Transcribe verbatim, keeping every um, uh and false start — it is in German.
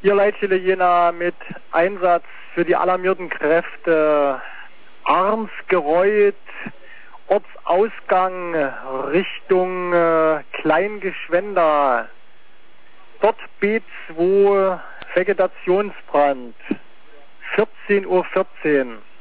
Ihr Leitstelle Jena mit Einsatz für die alarmierten Kräfte Arnsgereuth, Ortsausgang Richtung äh, Kleingeschwender. Dort B zwei Vegetationsbrand. vierzehn Uhr vierzehn.